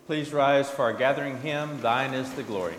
Please rise for our gathering hymn, Thine is the Glory.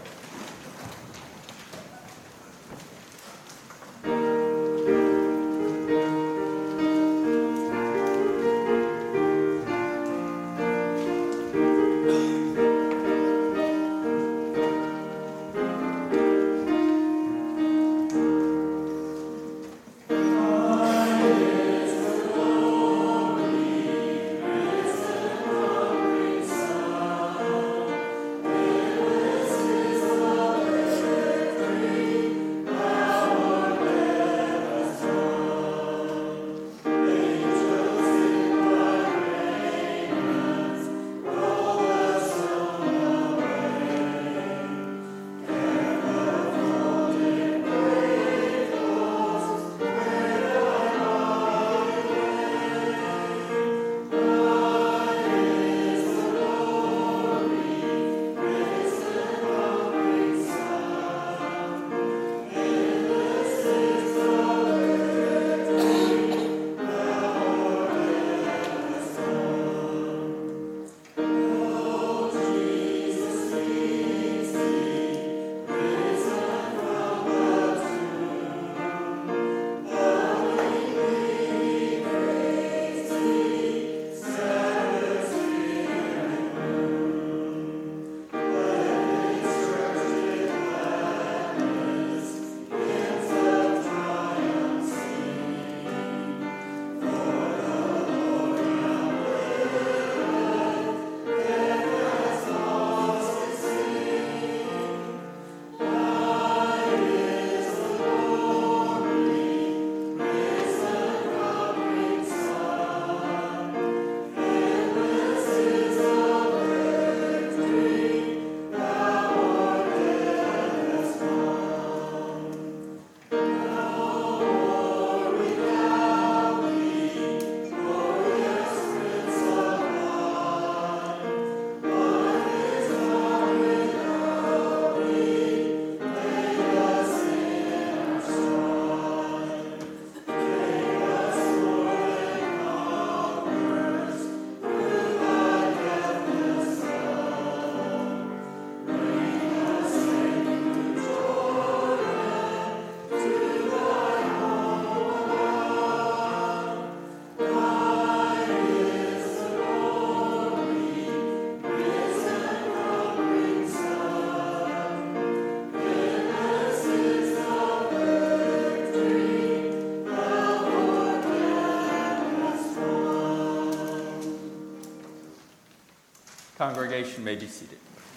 Congregation may be seated.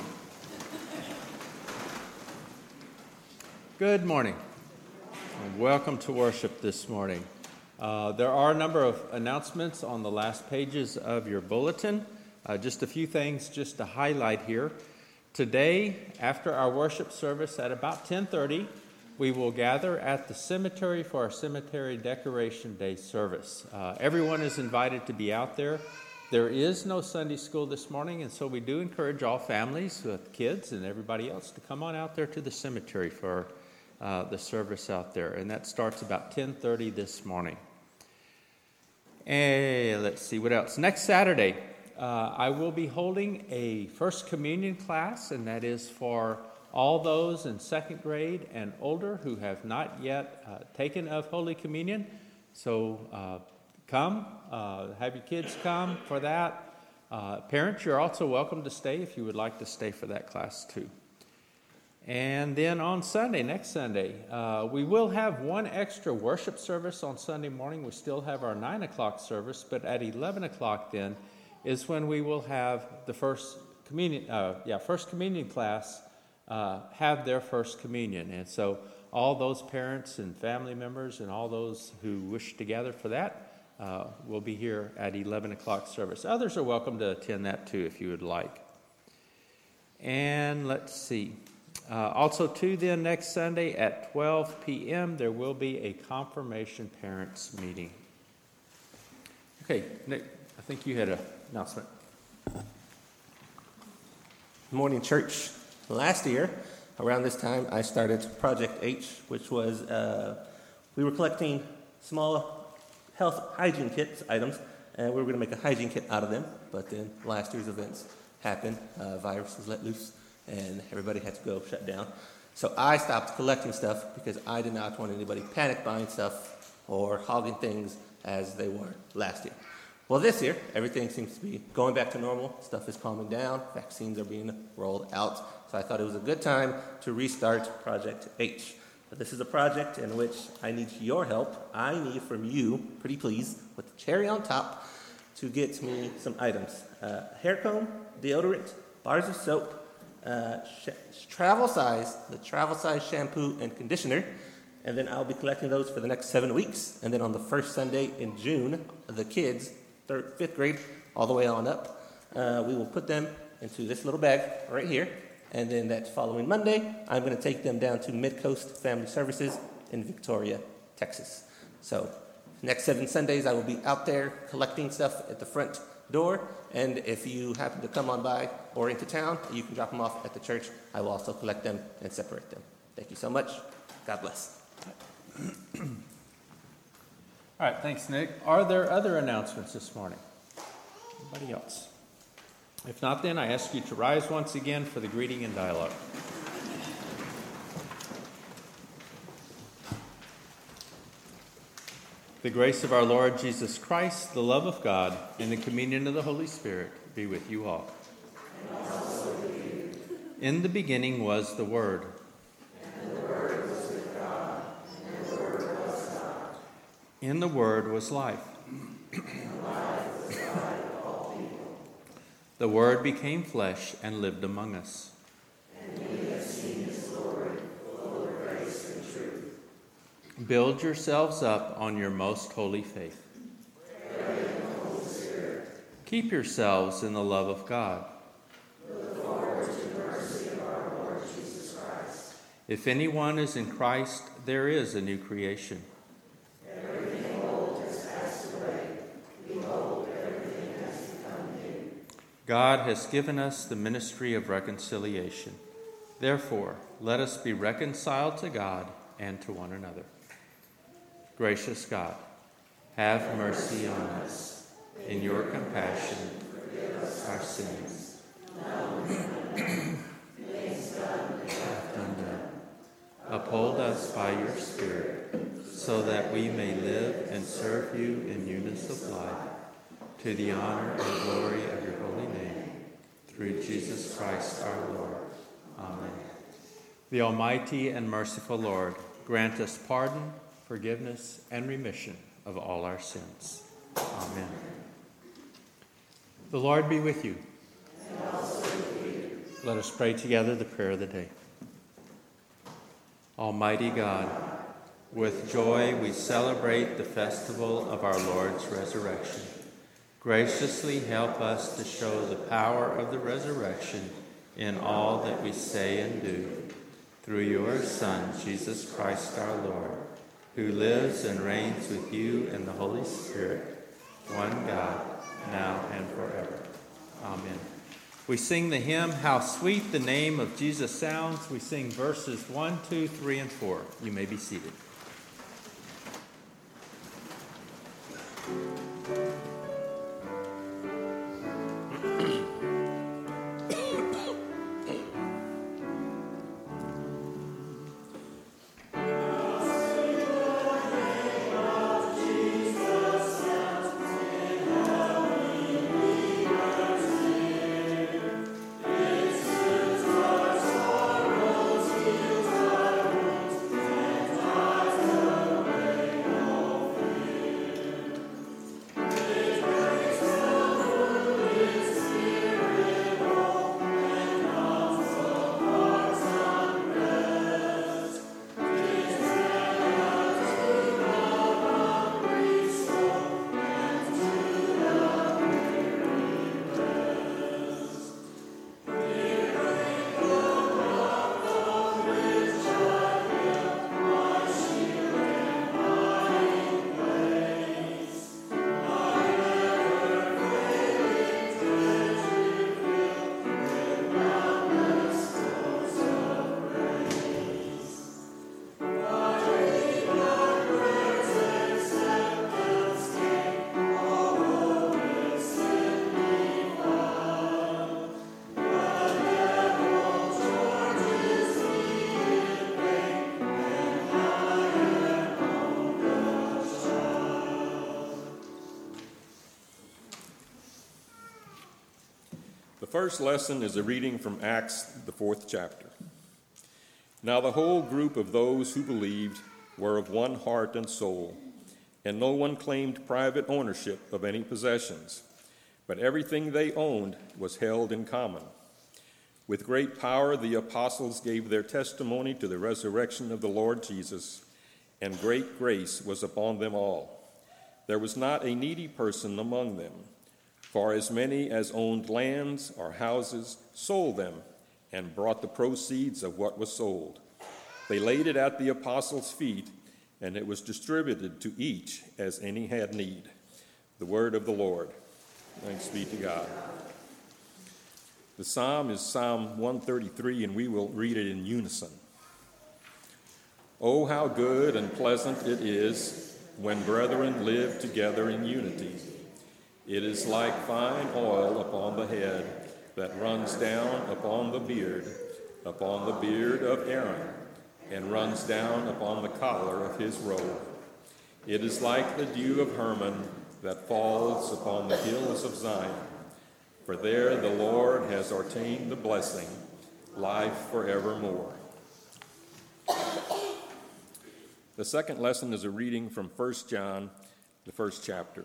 Good morning, and welcome to worship this morning. There are a number of announcements on the last pages of your bulletin. Just a few things just to highlight here. Today, after our worship service at about 10:30, we will gather at the cemetery for our Cemetery Decoration Day service. Everyone is invited to be out there. There is no Sunday school this morning, and so we do encourage all families with kids and everybody else to come on out there to the cemetery for the service out there. And that starts about 10:30 this morning. And let's see what else. Next Saturday, I will be holding a First Communion class, and that is for all those in second grade and older who have not yet taken of Holy Communion. So come, have your kids come for that. Parents, you're also welcome to stay if you would like to stay for that class too. And then on Sunday, next Sunday, we will have one extra worship service on Sunday morning. We still have our 9 o'clock service, but at 11 o'clock then is when we will have the First Communion class have their First Communion. And so all those parents and family members and all those who wish to gather for that will be here at 11 o'clock service. Others are welcome to attend that too if you would like. And let's see. Also too then next Sunday at 12 p.m. there will be a confirmation parents meeting. Okay, Nick, I think you had an announcement. Good morning, church. Last year, around this time, I started Project H, which was, we were collecting small health hygiene kits items, and we were going to make a hygiene kit out of them. But then last year's events happened. Virus was let loose, and everybody had to go shut down. So I stopped collecting stuff because I did not want anybody panic buying stuff or hogging things as they were last year. Well, this year, everything seems to be going back to normal. Stuff is calming down. Vaccines are being rolled out. So I thought it was a good time to restart Project H. But this is a project in which I need your help. I need from you, pretty please, with the cherry on top, to get me some items. Hair comb, deodorant, bars of soap, the travel size shampoo and conditioner, and then I'll be collecting those for the next 7 weeks. And then on the first Sunday in June, the kids, 5th grade, all the way on up, we will put them into this little bag right here. And then that following Monday, I'm going to take them down to Midcoast Family Services in Victoria, Texas. So next 7 Sundays, I will be out there collecting stuff at the front door. And if you happen to come on by or into town, you can drop them off at the church. I will also collect them and separate them. Thank you so much. God bless. All right, thanks, Nick. Are there other announcements this morning? Anybody else? If not, then I ask you to rise once again for the greeting and dialogue. The grace of our Lord Jesus Christ, the love of God, and the communion of the Holy Spirit be with you all. And also with you. In the beginning was the Word. And the Word was with God, and the Word was God. In the Word was life. And life was the light of all people. The Word became flesh and lived among us. And we have seen his glory, full of grace and truth. Build yourselves up on your most holy faith. Pray in the Holy Spirit. Keep yourselves in the love of God. Look forward to the mercy of our Lord Jesus Christ. If anyone is in Christ, there is a new creation. Everything old has passed away. Behold, everything has become new. God has given us the ministry of reconciliation. Therefore, let us be reconciled to God and to one another. Gracious God, have mercy on us. In your compassion, forgive us our sins. Uphold us by your Spirit, so that we may live and serve you in newness of life, to the honor and glory of your holy name, through Jesus Christ our Lord. Amen. The Almighty and merciful Lord, grant us pardon, forgiveness, and remission of all our sins. Amen. The Lord be with you. And also with you. Let us pray together the prayer of the day. Almighty God, with joy we celebrate the festival of our Lord's resurrection. Graciously help us to show the power of the resurrection in all that we say and do. Through your Son, Jesus Christ our Lord, who lives and reigns with you in the Holy Spirit, one God, now and forever. Amen. We sing the hymn, How Sweet the Name of Jesus Sounds. We sing verses 1, 2, 3, and 4. You may be seated. first lesson is a reading from Acts, the 4th chapter. Now the whole group of those who believed were of one heart and soul, and no one claimed private ownership of any possessions, but everything they owned was held in common. With great power the apostles gave their testimony to the resurrection of the Lord Jesus, and great grace was upon them all. There was not a needy person among them, for as many as owned lands or houses sold them and brought the proceeds of what was sold. They laid it at the apostles' feet, and it was distributed to each as any had need. The word of the Lord. Thanks be to God. The psalm is Psalm 133, and we will read it in unison. Oh, how good and pleasant it is when brethren live together in unity. It is like fine oil upon the head that runs down upon the beard of Aaron, and runs down upon the collar of his robe. It is like the dew of Hermon that falls upon the hills of Zion. For there the Lord has ordained the blessing, life forevermore. The second lesson is a reading from 1 John, the 1st chapter.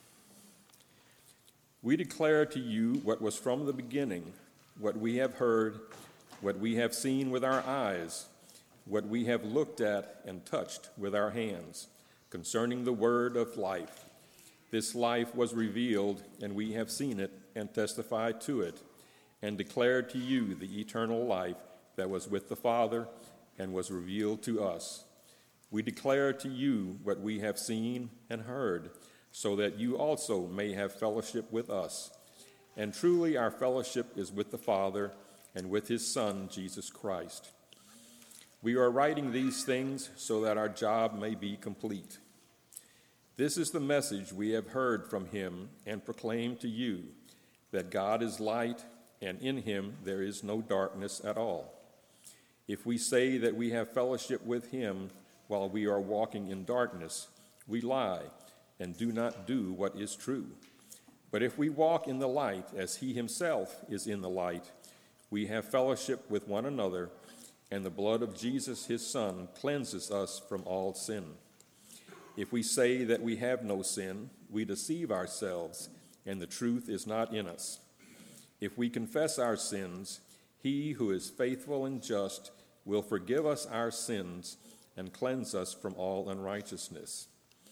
We declare to you what was from the beginning, what we have heard, what we have seen with our eyes, what we have looked at and touched with our hands, concerning the word of life. This life was revealed, and we have seen it and testified to it, and declared to you the eternal life that was with the Father and was revealed to us. We declare to you what we have seen and heard, so that you also may have fellowship with us. And truly our fellowship is with the Father and with his Son, Jesus Christ. We are writing these things so that our job may be complete. This is the message we have heard from him and proclaim to you, that God is light, and in him there is no darkness at all. If we say that we have fellowship with him while we are walking in darkness, we lie and do not do what is true. But if we walk in the light as he himself is in the light, we have fellowship with one another, and the blood of Jesus his Son cleanses us from all sin. If we say that we have no sin, we deceive ourselves, and the truth is not in us. If we confess our sins, he who is faithful and just will forgive us our sins and cleanse us from all unrighteousness.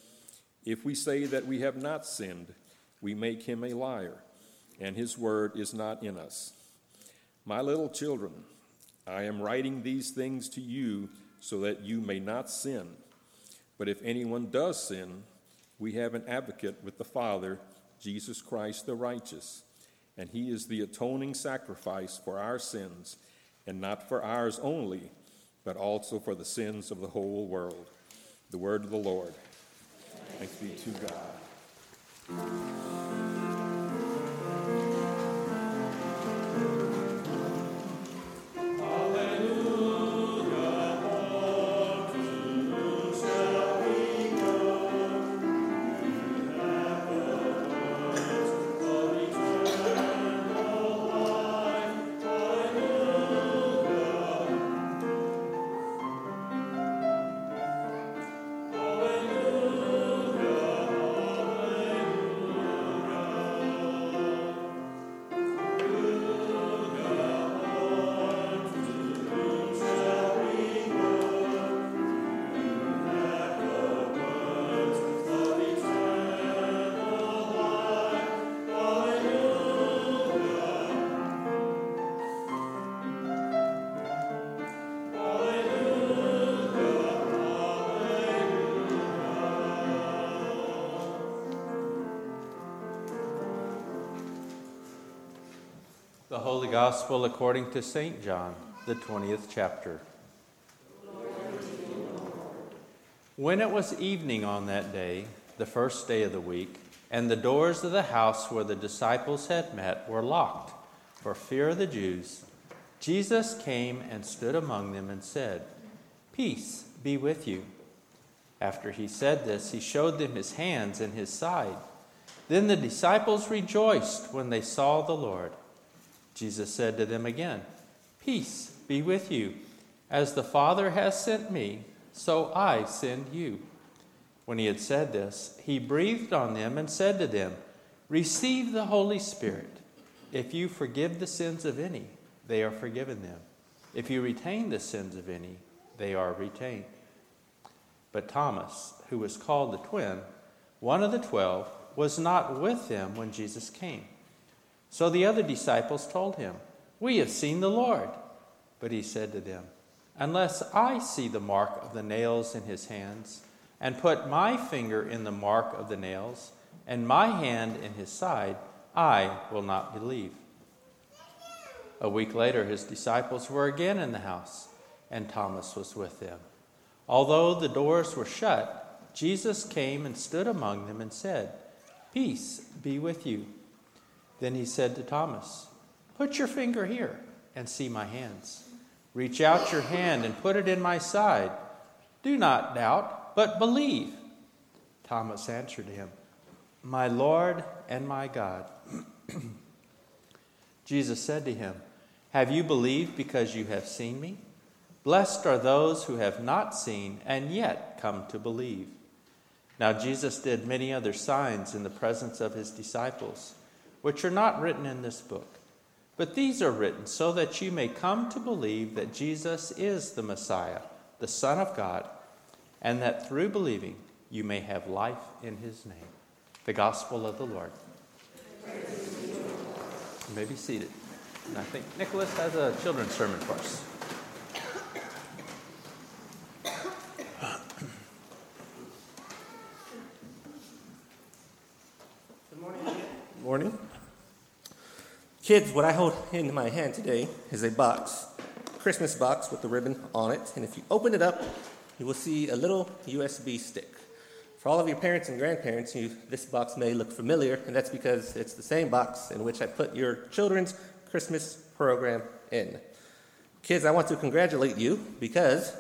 If we say that we have not sinned, we make him a liar, and his word is not in us. My little children, I am writing these things to you so that you may not sin. But if anyone does sin, we have an advocate with the Father, Jesus Christ the righteous, and he is the atoning sacrifice for our sins, and not for ours only, but also for the sins of the whole world. The word of the Lord. Thanks be to God. The Holy Gospel according to St. John, the 20th chapter. When it was evening on that day, the first day of the week, and the doors of the house where the disciples had met were locked for fear of the Jews, Jesus came and stood among them and said, "Peace be with you." After he said this, he showed them his hands and his side. Then the disciples rejoiced when they saw the Lord. Jesus said to them again, "Peace be with you. As the Father has sent me, so I send you." When he had said this, he breathed on them and said to them, "Receive the Holy Spirit. If you forgive the sins of any, they are forgiven them. If you retain the sins of any, they are retained." But Thomas, who was called the twin, one of the 12, was not with them when Jesus came. So the other disciples told him, "We have seen the Lord." But he said to them, "Unless I see the mark of the nails in his hands, and put my finger in the mark of the nails, and my hand in his side, I will not believe." A week later, his disciples were again in the house, and Thomas was with them. Although the doors were shut, Jesus came and stood among them and said, "Peace be with you." Then he said to Thomas, "Put your finger here and see my hands. Reach out your hand and put it in my side. Do not doubt, but believe." Thomas answered him, "My Lord and my God." Jesus said to him, "Have you believed because you have seen me? Blessed are those who have not seen and yet come to believe." Now Jesus did many other signs in the presence of his disciples, which are not written in this book. But these are written so that you may come to believe that Jesus is the Messiah, the Son of God, and that through believing you may have life in his name. The Gospel of the Lord. You may be seated. And I think Nicholas has a children's sermon for us. Good morning. Kids, what I hold in my hand today is a box, a Christmas box with the ribbon on it. And if you open it up, you will see a little USB stick. For all of your parents and grandparents, this box may look familiar, and that's because it's the same box in which I put your children's Christmas program in. Kids, I want to congratulate you because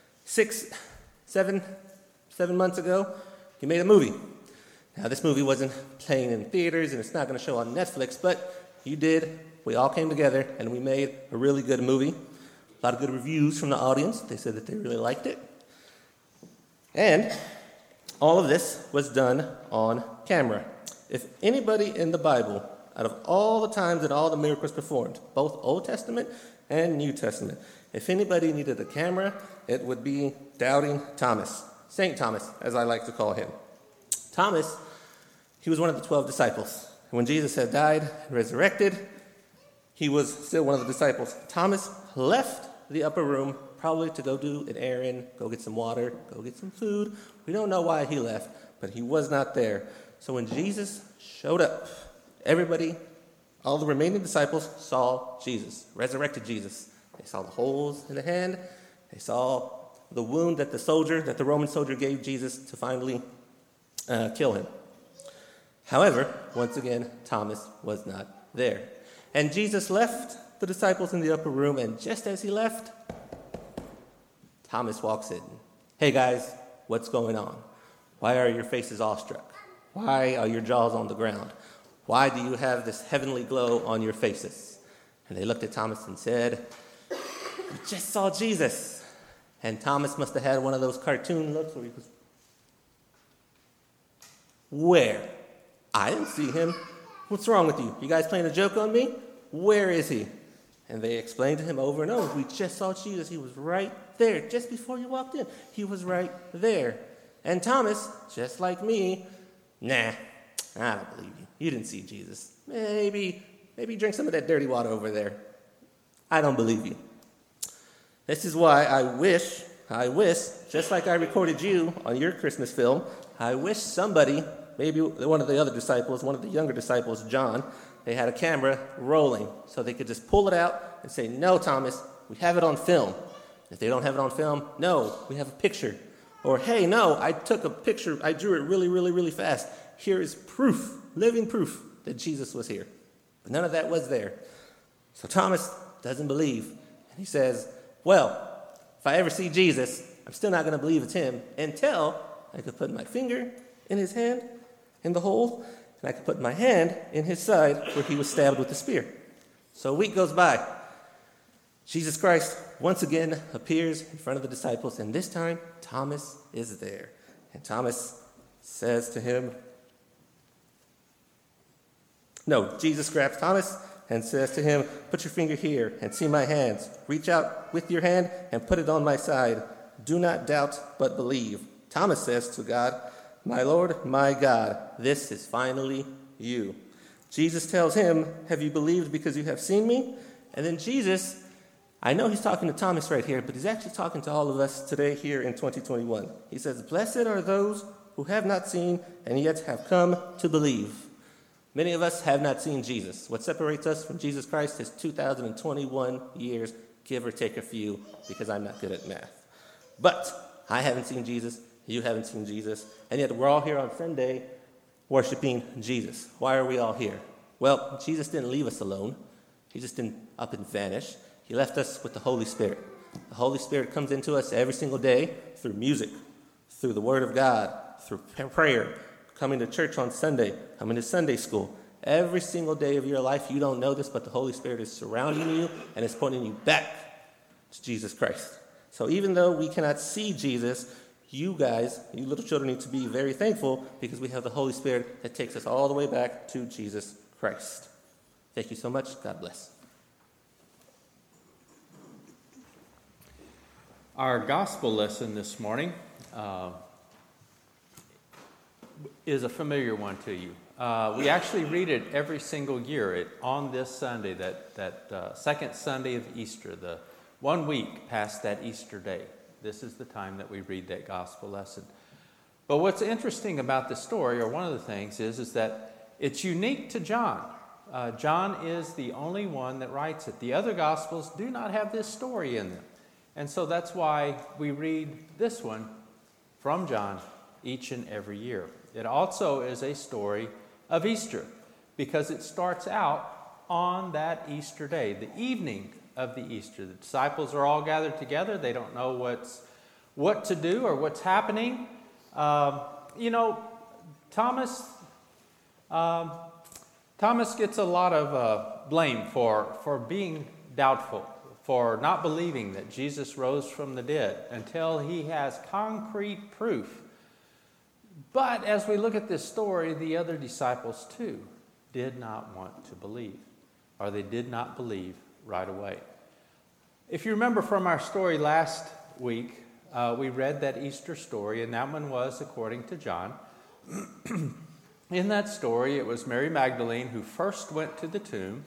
7 months ago, you made a movie. Now, this movie wasn't playing in theaters, and it's not going to show on Netflix, but you did. We all came together, and we made a really good movie. A lot of good reviews from the audience. They said that they really liked it. And all of this was done on camera. If anybody in the Bible, out of all the times that all the miracles performed, both Old Testament and New Testament, if anybody needed a camera, it would be Doubting Thomas. St. Thomas, as I like to call him. Thomas, he was one of the 12 disciples. When Jesus had died and resurrected, he was still one of the disciples. Thomas left the upper room probably to go do an errand, go get some water, go get some food. We don't know why he left, but he was not there. So when Jesus showed up, everybody, all the remaining disciples saw Jesus, resurrected Jesus. They saw the holes in the hand. They saw the wound that the Roman soldier gave Jesus to finally kill him. However, once again, Thomas was not there. And Jesus left the disciples in the upper room, and just as he left, Thomas walks in. "Hey guys, what's going on? Why are your faces awestruck? Why are your jaws on the ground? Why do you have this heavenly glow on your faces?" And they looked at Thomas and said, "We just saw Jesus." And Thomas must have had one of those cartoon looks where he goes, "Where? I didn't see him. What's wrong with you? You guys playing a joke on me? Where is he?" And they explained to him over and over, "We just saw Jesus. He was right there just before you walked in. He was right there." And Thomas, just like me, "Nah, I don't believe you. You didn't see Jesus. Maybe drink some of that dirty water over there. I don't believe you." This is why I wish, just like I recorded you on your Christmas film, I wish somebody, maybe one of the other disciples, one of the younger disciples, John, they had a camera rolling so they could just pull it out and say, "No, Thomas, we have it on film." If they don't have it on film, "No, we have a picture." Or, "Hey, no, I took a picture. I drew it really, really, really fast. Here is proof, living proof that Jesus was here." But none of that was there. So Thomas doesn't believe. And he says, "Well, if I ever see Jesus, I'm still not going to believe it's him until I could put my finger in his hand, in the hole, and I could put my hand in his side where he was stabbed with the spear." So a week goes by. Jesus Christ once again appears in front of the disciples, and this time Thomas is there. And Thomas says to him, Jesus grabs Thomas and says to him, "Put your finger here and see my hands. Reach out with your hand and put it on my side. Do not doubt, but believe." Thomas says to God, "My Lord, my God, this is finally you." Jesus tells him, "Have you believed because you have seen me?" And then Jesus, I know he's talking to Thomas right here, but he's actually talking to all of us today here in 2021. He says, "Blessed are those who have not seen and yet have come to believe." Many of us have not seen Jesus. What separates us from Jesus Christ is 2021 years, give or take a few, because I'm not good at math. But I haven't seen Jesus, you haven't seen Jesus, and yet we're all here on Sunday worshiping Jesus. Why are we all here? Well, Jesus didn't leave us alone. He just didn't up and vanish. He left us with the Holy Spirit. The Holy Spirit comes into us every single day through music, through the Word of God, through prayer, coming to church on Sunday, coming to Sunday school. Every single day of your life, you don't know this, but the Holy Spirit is surrounding you and is pointing you back to Jesus Christ. So even though we cannot see Jesus, you guys, you little children, need to be very thankful because we have the Holy Spirit that takes us all the way back to Jesus Christ. Thank you so much. God bless. Our gospel lesson this morning is a familiar one to you. We actually read it every single year on this Sunday, that second Sunday of Easter, the 1 week past that Easter day. This is the time that we read that gospel lesson. But what's interesting about this story, or one of the things, is that it's unique to John. John is the only one that writes it. The other gospels do not have this story in them. And so that's why we read this one from John each and every year. It also is a story of Easter because it starts out on that Easter day, the evening of the Easter. The disciples are all gathered together. They don't know what to do or what's happening. Thomas gets a lot of blame for being doubtful, for not believing that Jesus rose from the dead until he has concrete proof. But as we look at this story, the other disciples too did not want to believe, or they did not believe right away. If you remember from our story last week, we read that Easter story, and that one was according to John. In that story, it was Mary Magdalene who first went to the tomb,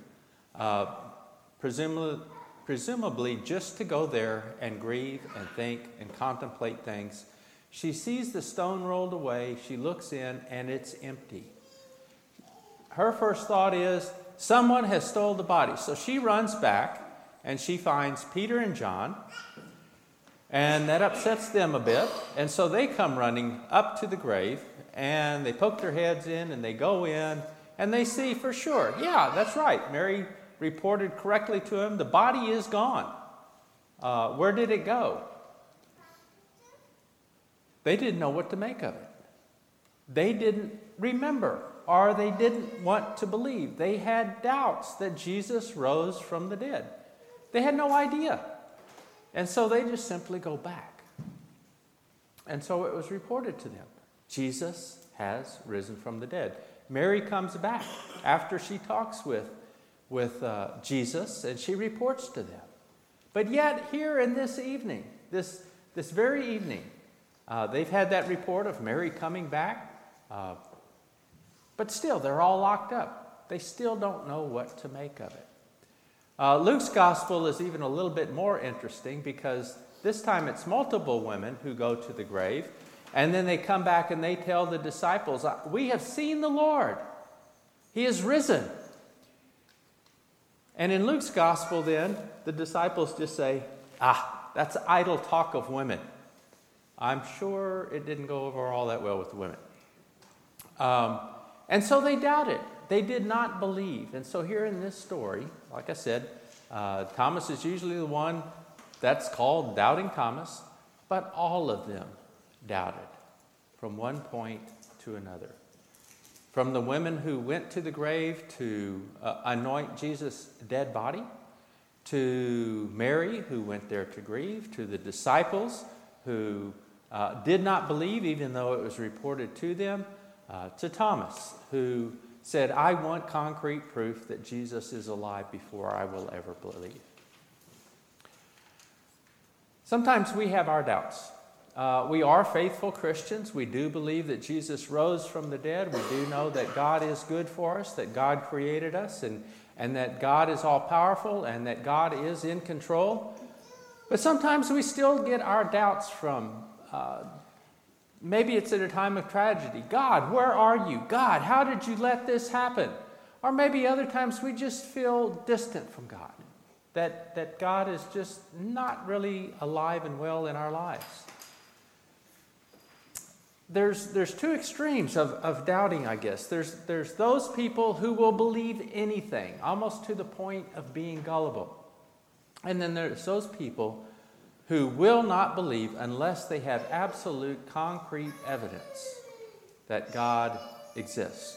presumably just to go there and grieve and think and contemplate things. She sees the stone rolled away, she looks in, and it's empty. Her first thought is, someone has stole the body. So she runs back, and she finds Peter and John, and that upsets them a bit. And so they come running up to the grave, and they poke their heads in, and they go in, and they see for sure, yeah, that's right. Mary reported correctly to him, the body is gone. Where did it go? They didn't know what to make of it. They didn't remember, or they didn't want to believe. They had doubts that Jesus rose from the dead. They had no idea. And so they just simply go back. And so it was reported to them, Jesus has risen from the dead. Mary comes back after she talks with Jesus, and she reports to them. But yet here in this evening, this very evening, they've had that report of Mary coming back, but still they're all locked up. They still don't know what to make of it. Luke's gospel is even a little bit more interesting because this time it's multiple women who go to the grave, and then they come back and they tell the disciples, we have seen the Lord. He is risen. And in Luke's gospel then, the disciples just say, that's idle talk of women. I'm sure it didn't go over all that well with the women. And so they doubted. They did not believe. And so here in this story, like I said, Thomas is usually the one that's called Doubting Thomas, but all of them doubted from one point to another. From the women who went to the grave to anoint Jesus' dead body, to Mary, who went there to grieve, to the disciples who did not believe, even though it was reported to them, to Thomas, who said, I want concrete proof that Jesus is alive before I will ever believe. Sometimes we have our doubts. We are faithful Christians. We do believe that Jesus rose from the dead. We do know that God is good for us, that God created us, and that God is all-powerful, and that God is in control. But sometimes we still get our doubts from, maybe it's at a time of tragedy. God, where are you? God, how did you let this happen? Or maybe other times we just feel distant from God, that God is just not really alive and well in our lives. There's two extremes of doubting, I guess. There's those people who will believe anything, almost to the point of being gullible. And then there's those people who will not believe unless they have absolute concrete evidence that God exists.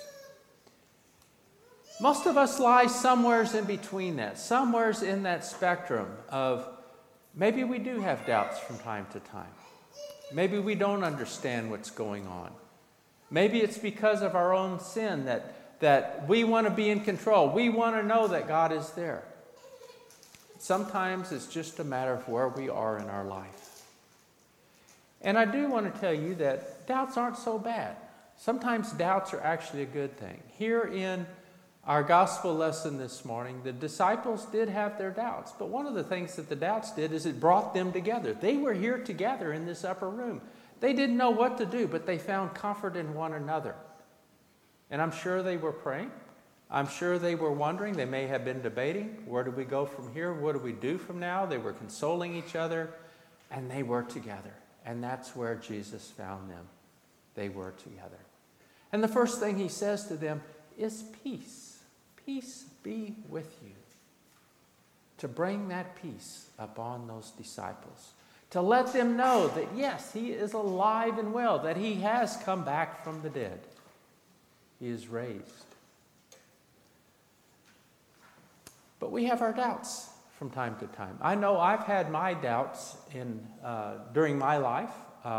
Most of us lie somewheres in between that, somewheres in that spectrum of maybe we do have doubts from time to time. Maybe we don't understand what's going on. Maybe it's because of our own sin that we want to be in control. We want to know that God is there. Sometimes it's just a matter of where we are in our life. And I do want to tell you that doubts aren't so bad. Sometimes doubts are actually a good thing. Here in our gospel lesson this morning, the disciples did have their doubts, but one of the things that the doubts did is it brought them together. They were here together in this upper room. They didn't know what to do, but they found comfort in one another. And I'm sure they were praying. I'm sure they were wondering. They may have been debating, where do we go from here? What do we do from now? They were consoling each other, and they were together. And that's where Jesus found them. They were together. And the first thing he says to them is peace. Peace be with you. To bring that peace upon those disciples. To let them know that yes, he is alive and well, that he has come back from the dead. He is raised. But we have our doubts from time to time. I know I've had my doubts during my life.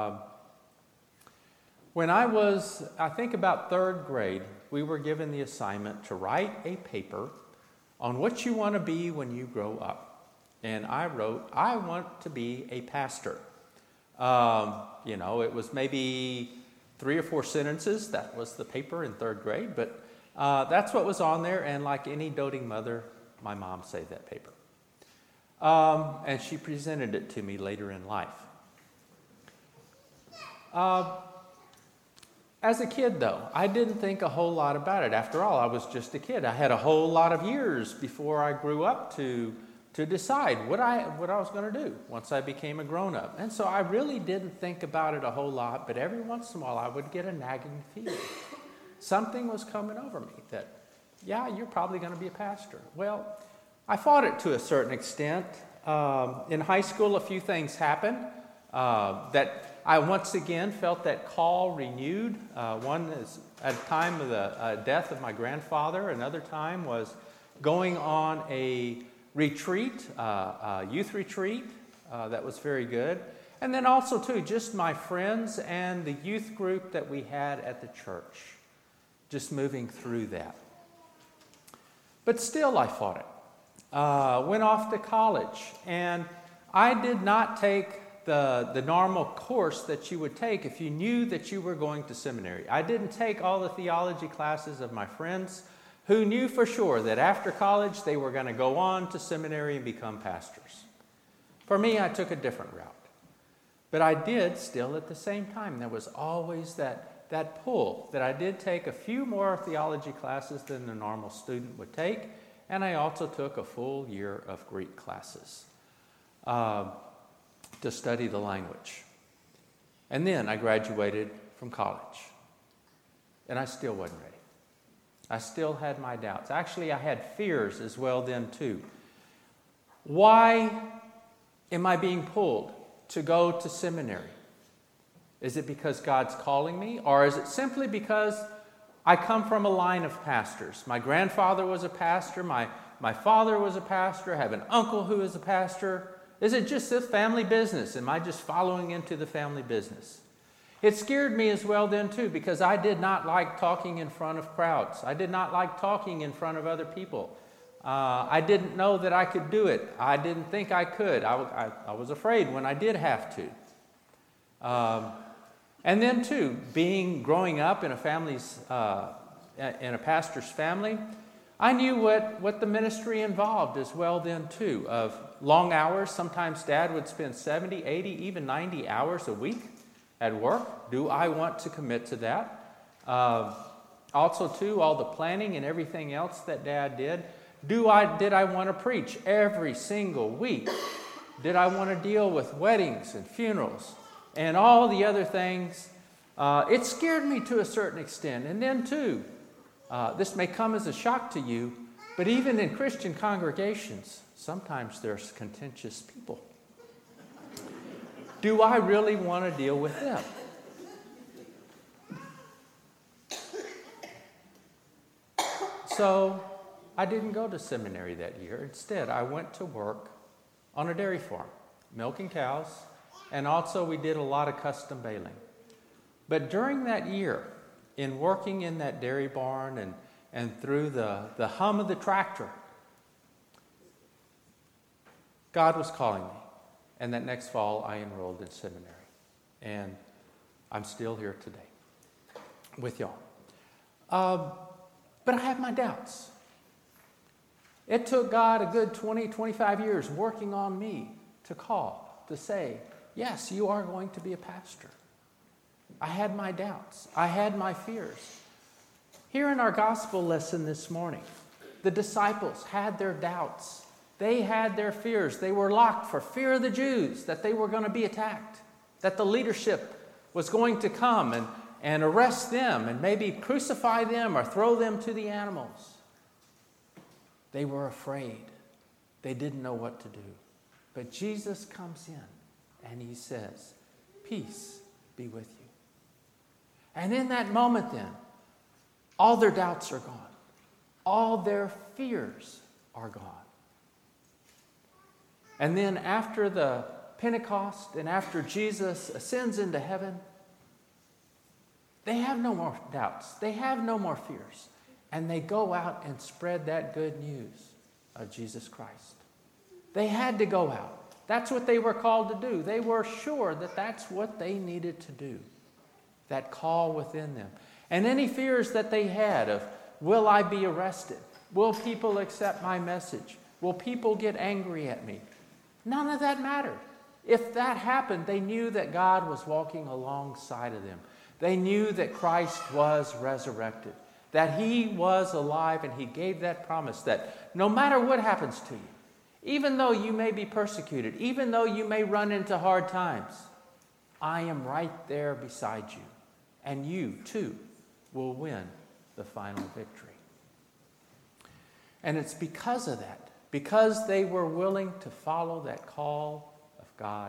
When I was, I think about third grade, we were given the assignment to write a paper on what you want to be when you grow up. And I wrote, I want to be a pastor. It was maybe 3 or 4 sentences. That was the paper in third grade. But that's what was on there. And like any doting mother, my mom saved that paper. And she presented it to me later in life. As a kid, though, I didn't think a whole lot about it. After all, I was just a kid. I had a whole lot of years before I grew up to decide what I was going to do once I became a grown-up. And so I really didn't think about it a whole lot, but every once in a while I would get a nagging feeling. Something was coming over me that, yeah, you're probably going to be a pastor. Well, I fought it to a certain extent. In high school, a few things happened that I once again felt that call renewed. One is at the time of the death of my grandfather. Another time was going on a retreat, a youth retreat. That was very good. And then also, too, just my friends and the youth group that we had at the church. Just moving through that. But still, I fought it. Went off to college. And I did not take the normal course that you would take if you knew that you were going to seminary. I didn't take all the theology classes of my friends who knew for sure that after college they were going to go on to seminary and become pastors. For me, I took a different route. But I did still at the same time. There was always that pull that I did take a few more theology classes than the normal student would take, and I also took a full year of Greek classes. To study the language. And then I graduated from college. And I still wasn't ready. I still had my doubts. Actually, I had fears as well then too. Why am I being pulled to go to seminary? Is it because God's calling me? Or is it simply because I come from a line of pastors. My grandfather was a pastor. My father was a pastor. I have an uncle who is a pastor. Is it just a family business? Am I just following into the family business? It scared me as well then too, because I did not like talking in front of crowds. I did not like talking in front of other people. I didn't know that I could do it. I didn't think I could. I was afraid when I did have to. And then too, growing up in a pastor's family, I knew what the ministry involved as well then too, of long hours. Sometimes Dad would spend 70, 80, even 90 hours a week at work. Do I want to commit to that? Also too, all the planning and everything else that Dad did. Did I want to preach every single week? Did I want to deal with weddings and funerals and all the other things? It scared me to a certain extent. And then too, this may come as a shock to you, but even in Christian congregations, sometimes there's contentious people. Do I really want to deal with them? So I didn't go to seminary that year. Instead, I went to work on a dairy farm, milking cows, and also we did a lot of custom baling. But during that year, in working in that dairy barn and through the hum of the tractor, God was calling me. And that next fall, I enrolled in seminary. And I'm still here today with y'all. But I have my doubts. It took God a good 20, 25 years working on me to say, yes, you are going to be a pastor. I had my doubts. I had my fears. Here in our gospel lesson this morning, the disciples had their doubts. They had their fears. They were locked for fear of the Jews, that they were going to be attacked, that the leadership was going to come and arrest them and maybe crucify them or throw them to the animals. They were afraid. They didn't know what to do. But Jesus comes in and he says, peace be with you. And in that moment then, all their doubts are gone. All their fears are gone. And then after the Pentecost and after Jesus ascends into heaven, they have no more doubts. They have no more fears. And they go out and spread that good news of Jesus Christ. They had to go out. That's what they were called to do. They were sure that that's what they needed to do. That call within them. And any fears that they had of, will I be arrested? Will people accept my message? Will people get angry at me? None of that mattered. If that happened, they knew that God was walking alongside of them. They knew that Christ was resurrected, that he was alive, and he gave that promise that no matter what happens to you, even though you may be persecuted, even though you may run into hard times, I am right there beside you, and you too will win the final victory. And it's because of that, because they were willing to follow that call of God,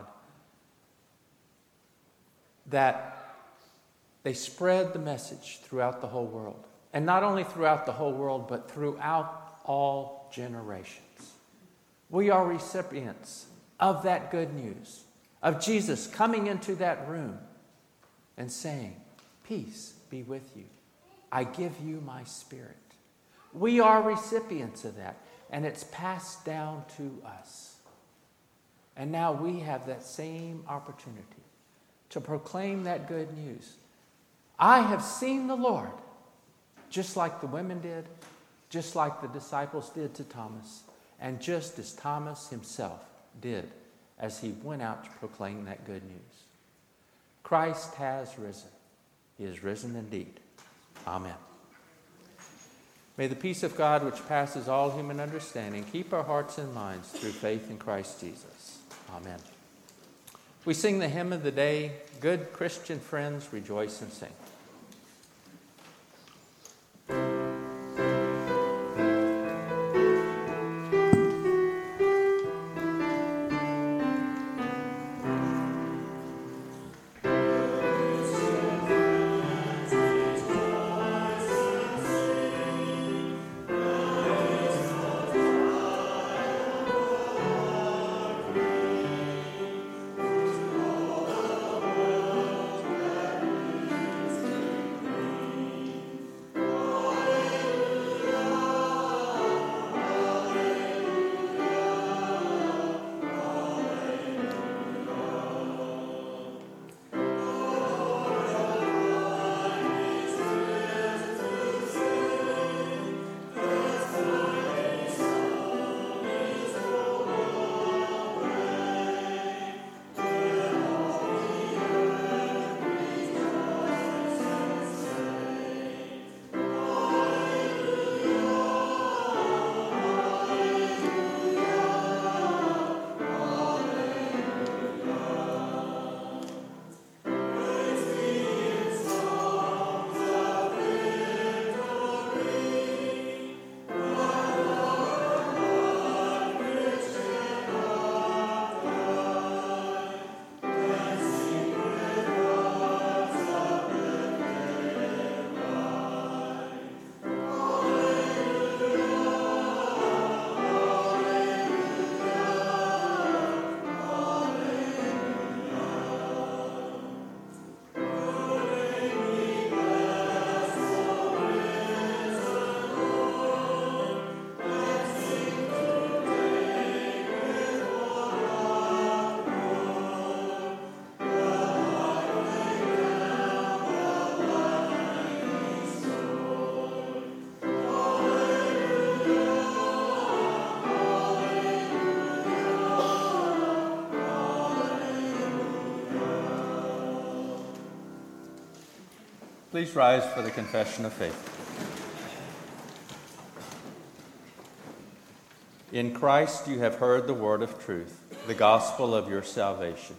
that they spread the message throughout the whole world. And not only throughout the whole world, but throughout all generations. We are recipients of that good news, of Jesus coming into that room and saying, peace be with you. I give you my spirit. We are recipients of that, and it's passed down to us. And now we have that same opportunity to proclaim that good news. I have seen the Lord, just like the women did, just like the disciples did to Thomas, and just as Thomas himself did as he went out to proclaim that good news. Christ has risen. He is risen indeed. Amen. May the peace of God, which passes all human understanding, keep our hearts and minds through faith in Christ Jesus. Amen. We sing the hymn of the day, Good Christian Friends, Rejoice and Sing. Please rise for the confession of faith. In Christ you have heard the word of truth, the gospel of your salvation.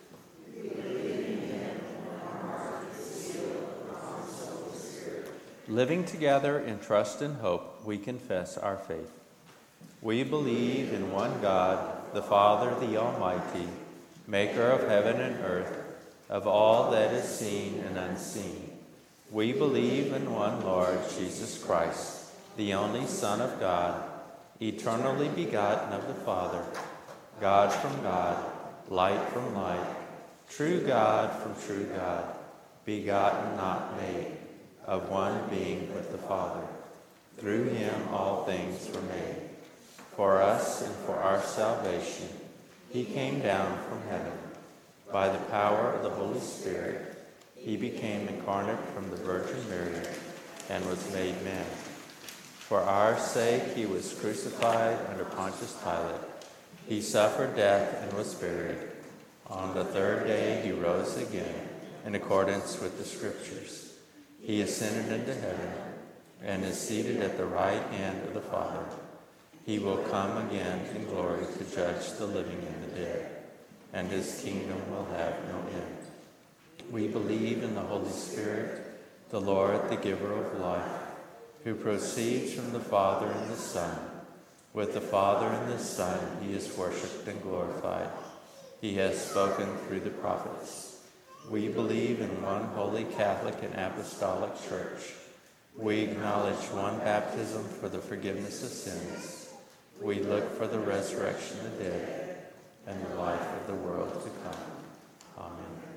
Living together in trust and hope, we confess our faith. We believe in one God, the Father, the Almighty, maker of heaven and earth, of all that is seen and unseen. We believe in one Lord Jesus Christ, the only Son of God, eternally begotten of the Father, God from God, light from light, true God from true God, begotten, not made, of one being with the Father. Through him all things were made. For us and for our salvation, he came down from heaven. By the power of the Holy Spirit, he became incarnate from the Virgin Mary and was made man. For our sake he was crucified under Pontius Pilate. He suffered death and was buried. On the third day he rose again in accordance with the Scriptures. He ascended into heaven and is seated at the right hand of the Father. He will come again in glory to judge the living and the dead, and his kingdom will have no end. We believe in the Holy Spirit, the Lord, the giver of life, who proceeds from the Father and the Son. With the Father and the Son he is worshipped and glorified. He has spoken through the prophets. We believe in one holy Catholic and Apostolic Church. We acknowledge one baptism for the forgiveness of sins. We look for the resurrection of the dead and the life of the world to come. Amen.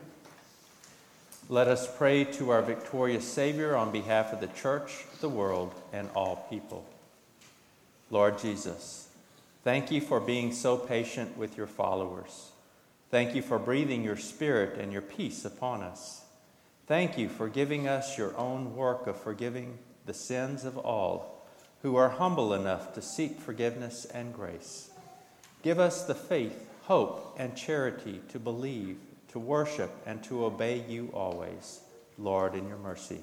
Let us pray to our victorious Savior on behalf of the church, the world, and all people. Lord Jesus, thank you for being so patient with your followers. Thank you for breathing your Spirit and your peace upon us. Thank you for giving us your own work of forgiving the sins of all who are humble enough to seek forgiveness and grace. Give us the faith, hope, and charity to believe, to worship, and to obey you always. Lord, in your mercy.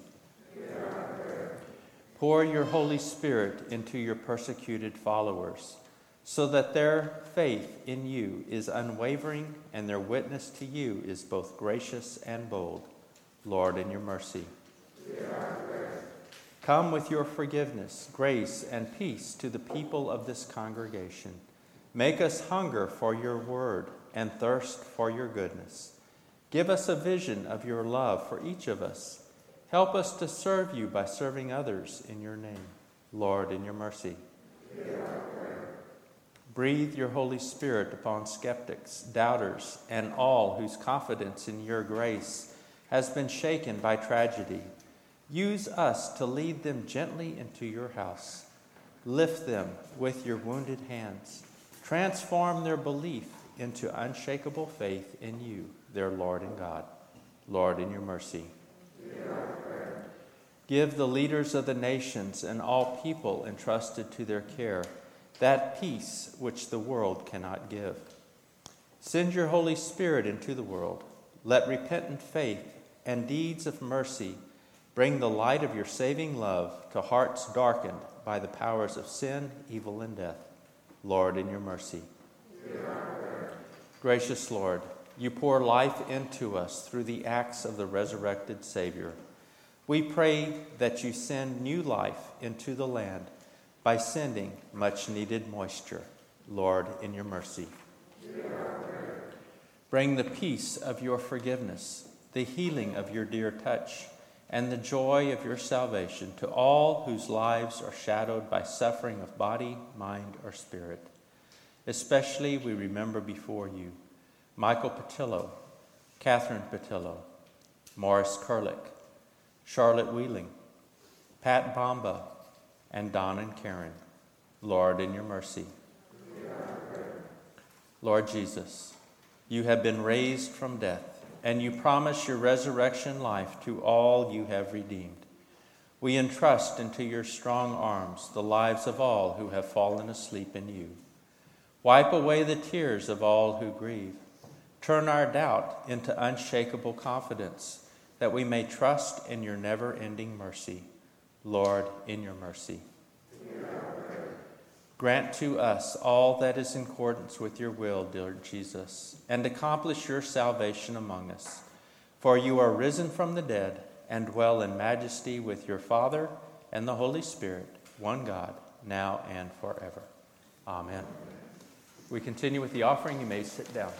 Pour your Holy Spirit into your persecuted followers, so that their faith in you is unwavering and their witness to you is both gracious and bold. Lord, in your mercy. Come with your forgiveness, grace, and peace to the people of this congregation. Make us hunger for your word and thirst for your goodness. Give us a vision of your love for each of us. Help us to serve you by serving others in your name. Lord, in your mercy. Breathe your Holy Spirit upon skeptics, doubters, and all whose confidence in your grace has been shaken by tragedy. Use us to lead them gently into your house. Lift them with your wounded hands. Transform their belief into unshakable faith in you, their Lord and God. Lord, in your mercy. Give the leaders of the nations and all people entrusted to their care that peace which the world cannot give. Send your Holy Spirit into the world. Let repentant faith and deeds of mercy bring the light of your saving love to hearts darkened by the powers of sin, evil, and death. Lord, in your mercy. Gracious Lord, you pour life into us through the acts of the resurrected Savior. We pray that you send new life into the land by sending much-needed moisture. Lord, in your mercy. Bring the peace of your forgiveness, the healing of your dear touch, and the joy of your salvation to all whose lives are shadowed by suffering of body, mind, or spirit. Especially we remember before you Michael Patillo, Catherine Patillo, Morris Kurlick, Charlotte Wheeling, Pat Bomba, and Don and Karen. Lord, in your mercy. Lord Jesus, you have been raised from death, and you promise your resurrection life to all you have redeemed. We entrust into your strong arms the lives of all who have fallen asleep in you. Wipe away the tears of all who grieve. Turn our doubt into unshakable confidence, that we may trust in your never-ending mercy. Lord, in your mercy. Grant to us all that is in accordance with your will, dear Jesus, and accomplish your salvation among us. For you are risen from the dead and dwell in majesty with your Father and the Holy Spirit, one God, now and forever. Amen. We continue with the offering. You may sit down.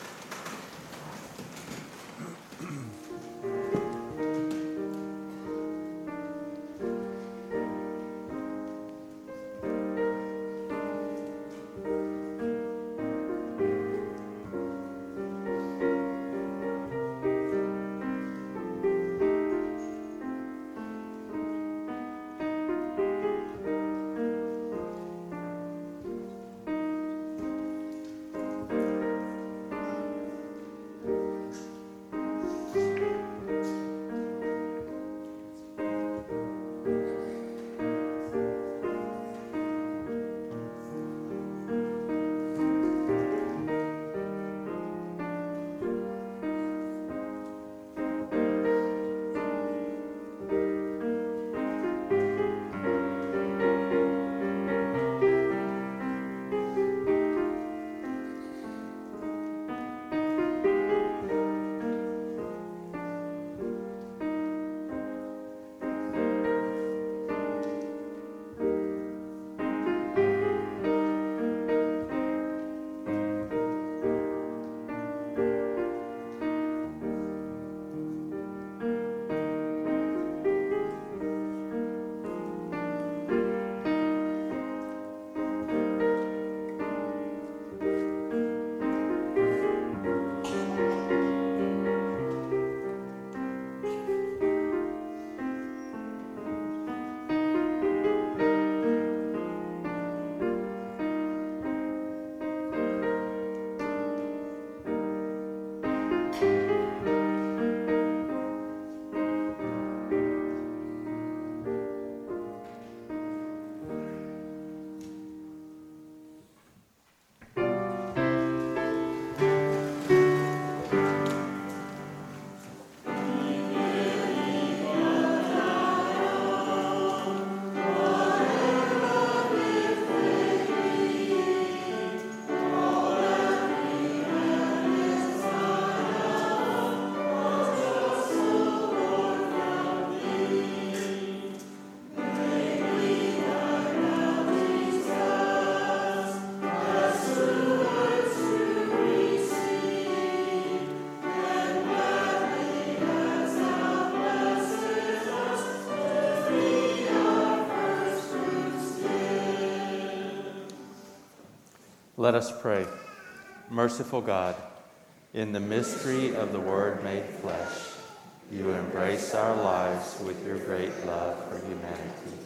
Let us pray. Merciful God, in the mystery of the Word made flesh, you embrace our lives with your great love for humanity.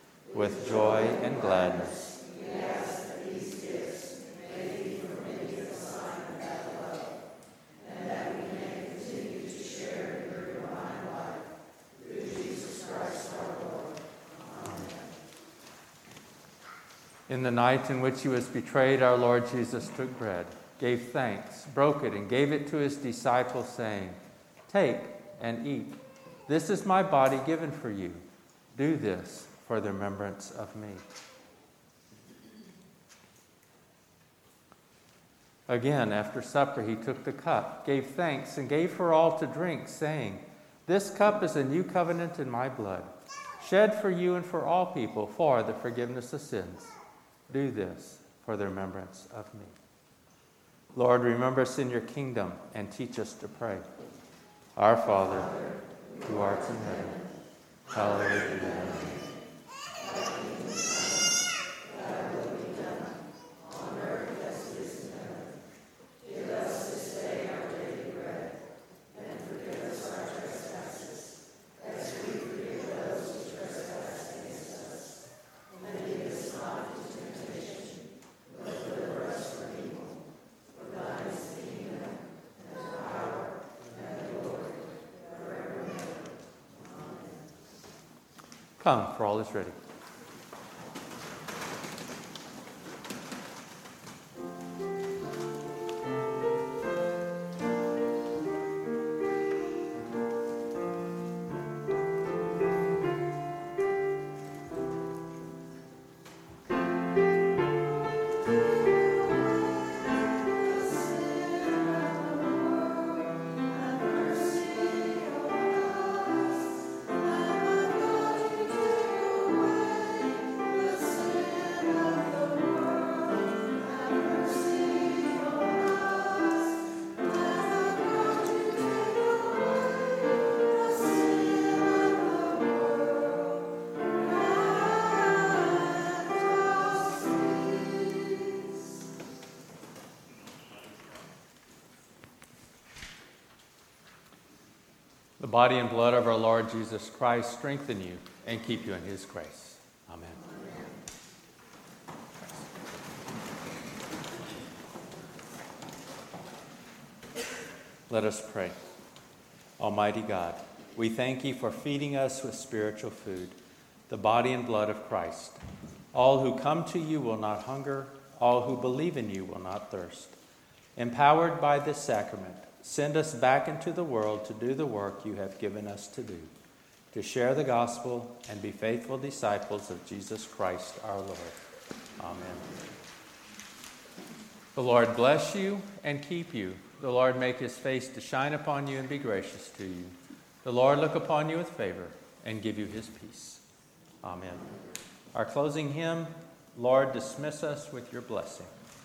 With joy and gladness, we ask that these gifts may be for many a sign of that love, and that we may continue to share in your divine life through Jesus Christ our Lord. Amen. In the night in which he was betrayed, our Lord Jesus took bread, gave thanks, broke it, and gave it to his disciples, saying, "Take and eat. This is my body given for you. Do this for the remembrance of me." Again, after supper, he took the cup, gave thanks, and gave for all to drink, saying, "This cup is a new covenant in my blood, shed for you and for all people for the forgiveness of sins. Do this for the remembrance of me." Lord, remember us in your kingdom and teach us to pray. Our Father, who art in heaven, hallowed be thy name. Come, for all is ready. The body and blood of our Lord Jesus Christ strengthen you and keep you in his grace. Amen. Let us pray. Almighty God, we thank you for feeding us with spiritual food, the body and blood of Christ. All who come to you will not hunger. All who believe in you will not thirst. Empowered by this sacrament, send us back into the world to do the work you have given us to do, to share the gospel and be faithful disciples of Jesus Christ our Lord. Amen. The Lord bless you and keep you. The Lord make his face to shine upon you and be gracious to you. The Lord look upon you with favor and give you his peace. Amen. Our closing hymn, Lord, dismiss us with your blessing.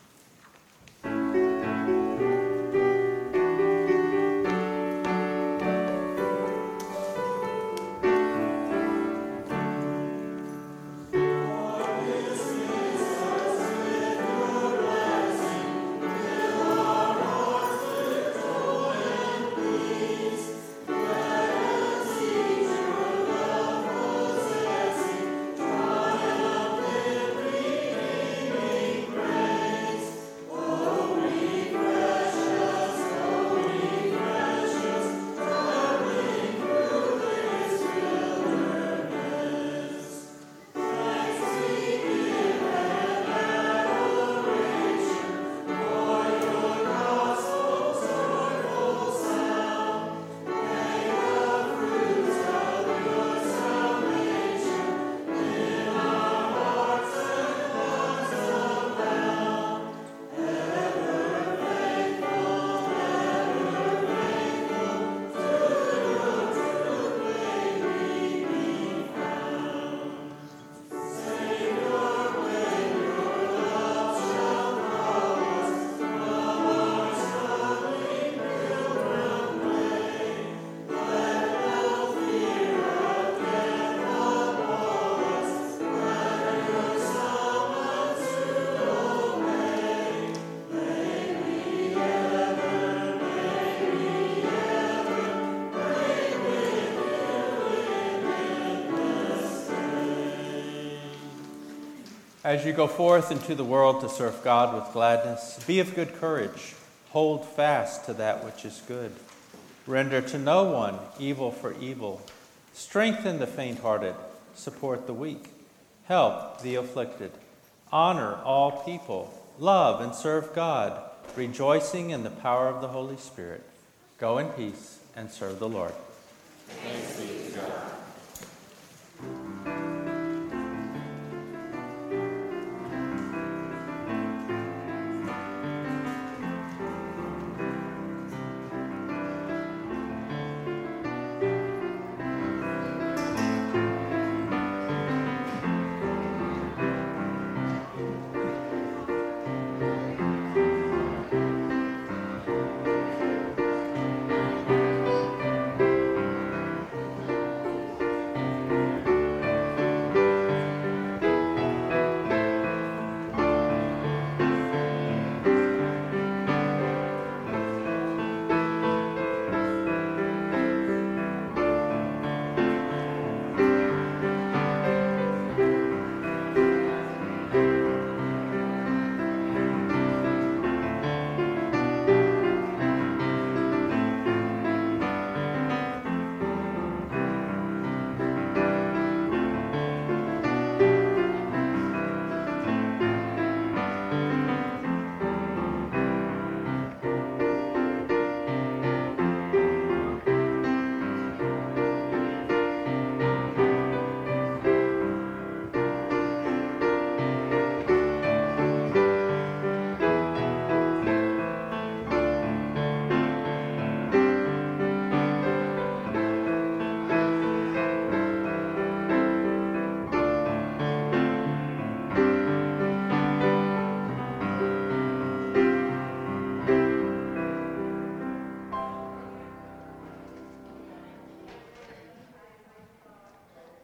As you go forth into the world to serve God with gladness, be of good courage. Hold fast to that which is good. Render to no one evil for evil. Strengthen the faint-hearted. Support the weak. Help the afflicted. Honor all people. Love and serve God, rejoicing in the power of the Holy Spirit. Go in peace and serve the Lord. Thanks be to God.